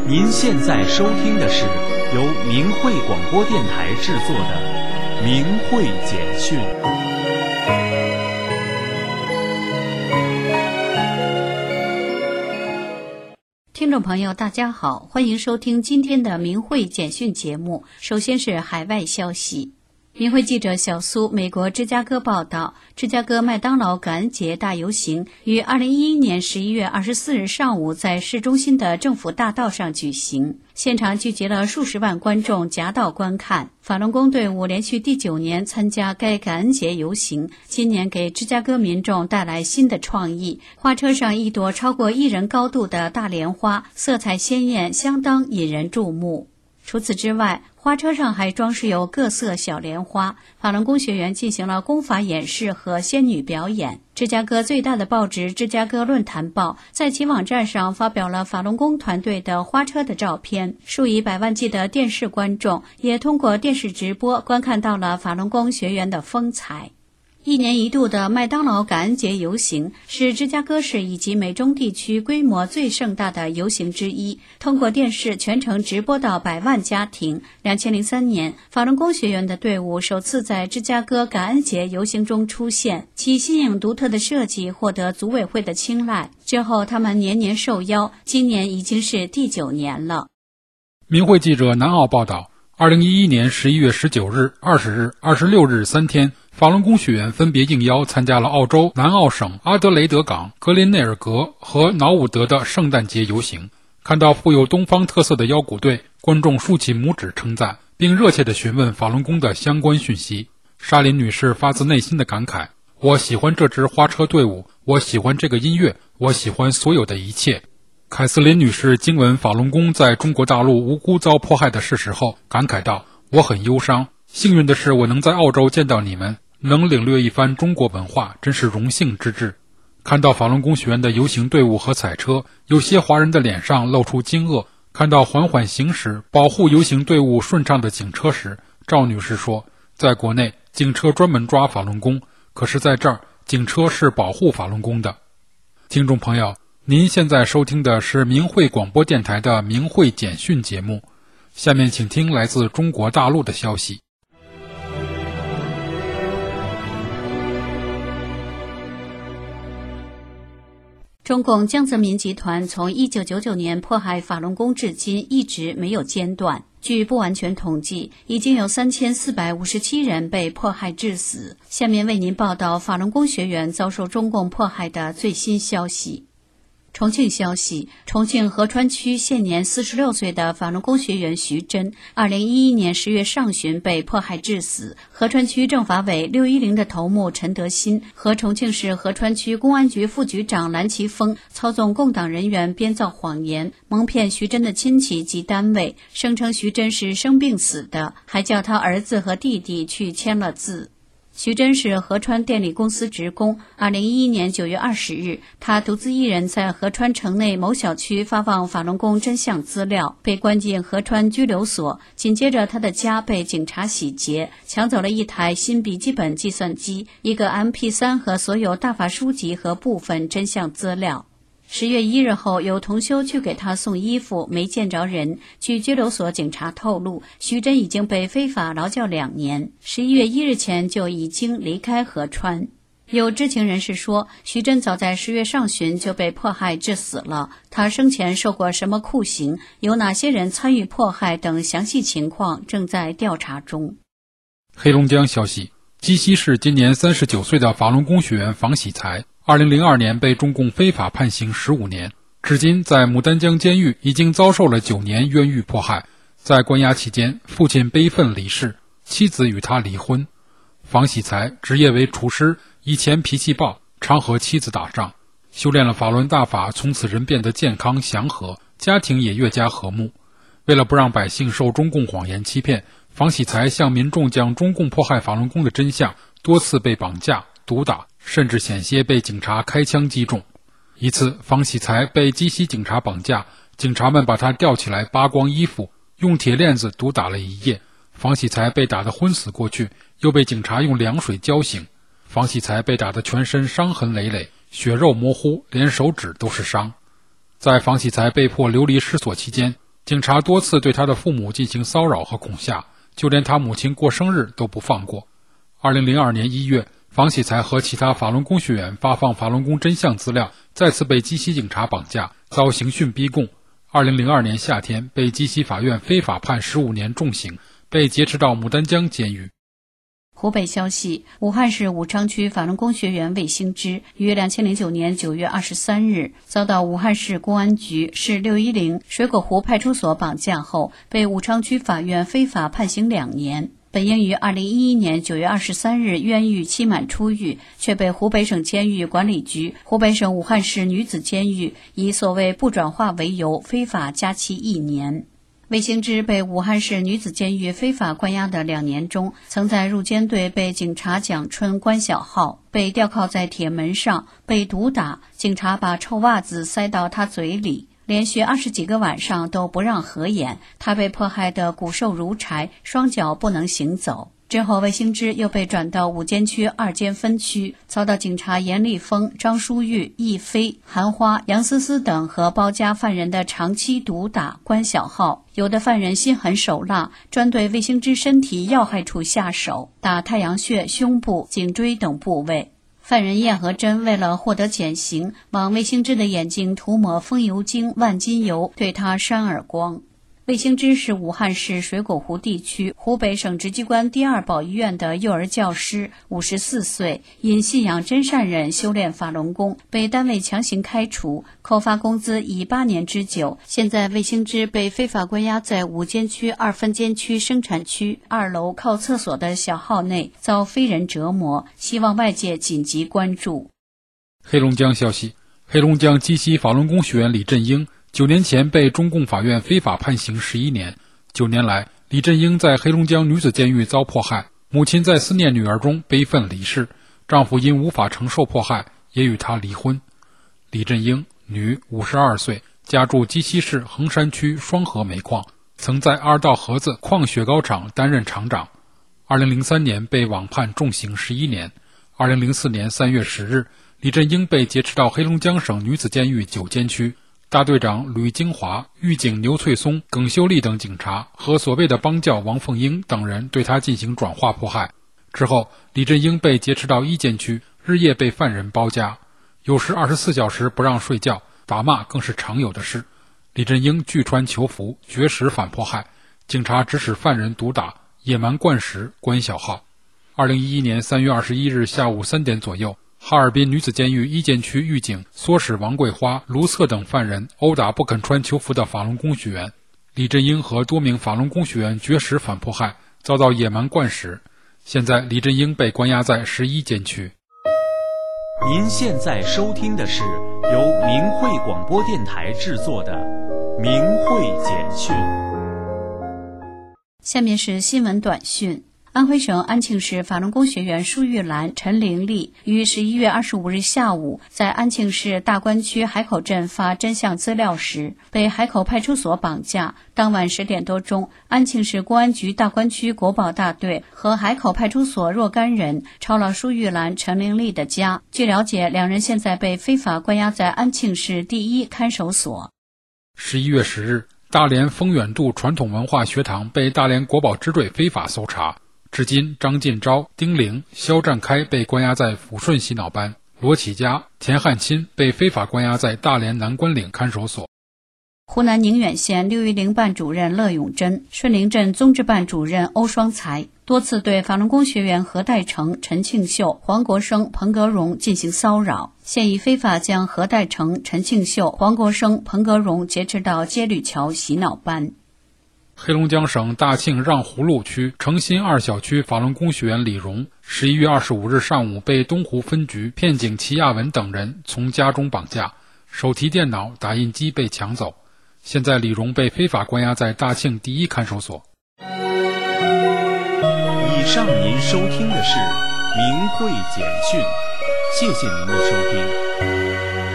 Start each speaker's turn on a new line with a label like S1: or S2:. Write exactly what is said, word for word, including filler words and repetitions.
S1: 您现在收听的是由明慧广播电台制作的《明慧简讯》。
S2: 听众朋友大家好，欢迎收听今天的明慧简讯节目。首先是海外消息。明慧记者小苏，美国芝加哥报道，芝加哥麦当劳感恩节大游行于二零一一年十一月二十四日上午在市中心的政府大道上举行，现场聚集了数十万观众夹道观看。法轮功队伍连续第九年参加该感恩节游行，今年给芝加哥民众带来新的创意。花车上一朵超过一人高度的大莲花，色彩鲜艳，相当引人注目。除此之外，花车上还装饰有各色小莲花。法轮功学员进行了功法演示和仙女表演。芝加哥最大的报纸《芝加哥论坛报》在其网站上发表了法轮功团队的花车的照片，数以百万计的电视观众也通过电视直播观看到了法轮功学员的风采。一年一度的麦当劳感恩节游行是芝加哥市以及美中地区规模最盛大的游行之一，通过电视全程直播到百万家庭。二零零三年，法轮功学员的队伍首次在芝加哥感恩节游行中出现，其新颖独特的设计获得组委会的青睐。之后他们年年受邀，今年已经是第九年了。
S3: 明慧记者南澳报道，二零一一年十一月十九日、二十日、二十六日三天，法轮功学员分别应邀参加了澳洲南澳省阿德雷德港、格林内尔格和瑙伍德的圣诞节游行。看到富有东方特色的腰鼓队，观众竖起拇指称赞，并热切地询问法轮功的相关讯息。沙林女士发自内心的感慨：我喜欢这支花车队伍，我喜欢这个音乐，我喜欢所有的一切。凯瑟琳女士经闻法轮功在中国大陆无辜遭迫害的事实后，感慨道：我很忧伤，幸运的是我能在澳洲见到你们，能领略一番中国文化，真是荣幸之至。看到法轮功学员的游行队伍和彩车，有些华人的脸上露出惊愕。看到缓缓行驶保护游行队伍顺畅的警车时，赵女士说，在国内警车专门抓法轮功，可是在这儿警车是保护法轮功的。听众朋友，您现在收听的是明慧广播电台的明慧简讯节目，下面请听来自中国大陆的消息。
S2: 中共江泽民集团从一九九九年迫害法轮功至今一直没有间断。据不完全统计，已经有三千四百五十七人被迫害致死。下面为您报道法轮功学员遭受中共迫害的最新消息。重庆消息，重庆合川区现年四十六岁的法轮功学员徐真，二零一一年十月上旬被迫害致死。合川区政法委六一零的头目陈德新和重庆市合川区公安局副局长蓝奇峰操纵共党人员编造谎言，蒙骗徐真的亲戚及单位，声称徐真是生病死的，还叫他儿子和弟弟去签了字。徐真是合川电力公司职工。二零一一年九月二十日，他独自一人在合川城内某小区发放法轮功真相资料，被关进合川拘留所。紧接着，他的家被警察洗劫，抢走了一台新笔记本计算机、一个 M P 三 和所有大法书籍和部分真相资料。十月一日后，有同修去给他送衣服，没见着人。据拘留所警察透露，徐真已经被非法劳教两年，十一月一日前就已经离开合川。有知情人士说，徐真早在十月上旬就被迫害致死了。他生前受过什么酷刑，有哪些人参与迫害等详细情况正在调查中。
S3: 黑龙江消息，鸡西市今年三十九岁的法轮功学员房喜才二零零二年被中共非法判刑十五年，至今在牡丹江监狱已经遭受了九年冤狱迫害。在关押期间，父亲悲愤离世，妻子与他离婚。房喜才职业为厨师，以前脾气暴，常和妻子打仗。修炼了法轮大法，从此人变得健康祥和，家庭也越加和睦。为了不让百姓受中共谎言欺骗，房喜才向民众讲中共迫害法轮功的真相，多次被绑架、毒打，甚至险些被警察开枪击中。一次，房喜才被鸡西警察绑架，警察们把他吊起来扒光衣服，用铁链子毒打了一夜。房喜才被打得昏死过去，又被警察用凉水浇醒。房喜才被打得全身伤痕累累，血肉模糊，连手指都是伤。在房喜才被迫流离失所期间， 警察多次对他的父母进行骚扰和恐吓，就连他母亲过生日都不放过。二零零二年一月，房喜才和其他法轮功学员发放法轮功真相资料，再次被鸡西警察绑架，遭刑讯逼供。二零零二年夏天，被鸡西法院非法判十五年重刑，被劫持到牡丹江监狱。
S2: 湖北消息，武汉市武昌区法轮功学员魏兴之于二零零九年九月二十三日遭到武汉市公安局市六一零水果湖派出所绑架后，被武昌区法院非法判刑两年。本应于二零一一年九月二十三日冤狱期满出狱，却被湖北省监狱管理局、湖北省武汉市女子监狱以所谓不转化为由，非法加期一年。魏兴之被武汉市女子监狱非法关押的两年中，曾在入监队被警察蒋春关小号，被吊铐在铁门上，被毒打，警察把臭袜子塞到他嘴里，连续二十几个晚上都不让合眼，他被迫害得骨瘦如柴，双脚不能行走。之后魏兴之又被转到五监区二监分区，遭到警察严立峰、张书玉、易飞、韩花、杨思思等和包夹犯人的长期毒打、关小号。有的犯人心狠手辣，专对魏兴之身体要害处下手，打太阳穴、胸部、颈椎等部位。犯人叶和珍为了获得减刑，往魏兴之的眼睛涂抹风油精、万金油，对他扇耳光。魏兴之是武汉市水果湖地区湖北省直机关第二保医院的幼儿教师，五十四岁，因信仰真善忍修炼法轮功，被单位强行开除，扣发工资已八年之久。现在魏兴之被非法关押在五监区二分监区生产区二楼靠厕所的小号内，遭非人折磨，希望外界紧急关注。
S3: 黑龙江消息，黑龙江鸡西法轮功学员李振英九年前被中共法院非法判刑十一年。九年来，李振英在黑龙江女子监狱遭迫害，母亲在思念女儿中悲愤离世，丈夫因无法承受迫害，也与她离婚。李振英，女，五十二岁，家住鸡西市横山区双河煤矿，曾在二道河子矿雪糕厂担任厂长。二零零三年被网判重刑十一年。二零零四年三月十日，李振英被劫持到黑龙江省女子监狱九监区。大队长吕金华、狱警牛翠松、耿秀丽等警察和所谓的帮教王凤英等人对他进行转化迫害。之后，李振英被劫持到一监区，日夜被犯人包夹，有时二十四小时不让睡觉，打骂更是常有的事。李振英拒传求福，绝食反迫害，警察指使犯人毒打、野蛮灌食、关小号。二零一一年三月二十一日下午三点左右，哈尔滨女子监狱一监区狱警唆使王桂花、卢策等犯人殴打不肯穿囚服的法轮功学员，李振英和多名法轮功学员绝食反迫害，遭到野蛮灌食。现在李振英被关押在十一监区。
S1: 您现在收听的是由明慧广播电台制作的明慧简讯。
S2: 下面是新闻短讯。安徽省安庆市法轮功学员舒玉兰、陈玲丽于十一月二十五日下午在安庆市大关区海口镇发真相资料时，被海口派出所绑架。当晚十点多钟，安庆市公安局大关区国保大队和海口派出所若干人抄了舒玉兰、陈玲丽的家。据了解，两人现在被非法关押在安庆市第一看守所。
S3: 十一月十日，大连丰远渡传统文化学堂被大连国保支队非法搜查。至今，张进昭、丁玲、肖占开被关押在抚顺洗脑班，罗启佳、田汉钦被非法关押在大连南关岭看守所。
S2: 湖南宁远县六一零办主任乐永珍、顺陵镇综治办主任欧双才多次对法轮功学员何代成、陈庆秀、黄国生、彭格荣进行骚扰，现已非法将何代成、陈庆秀、黄国生、彭格荣劫持到街吕桥洗脑班。
S3: 黑龙江省大庆让湖路区诚心二小区法轮功学员李荣，十一月二十五日上午被东湖分局片警齐亚文等人从家中绑架，手提电脑、打印机被抢走。现在李荣被非法关押在大庆第一看守所。
S1: 以上您收听的是明慧简讯，谢谢您的收听。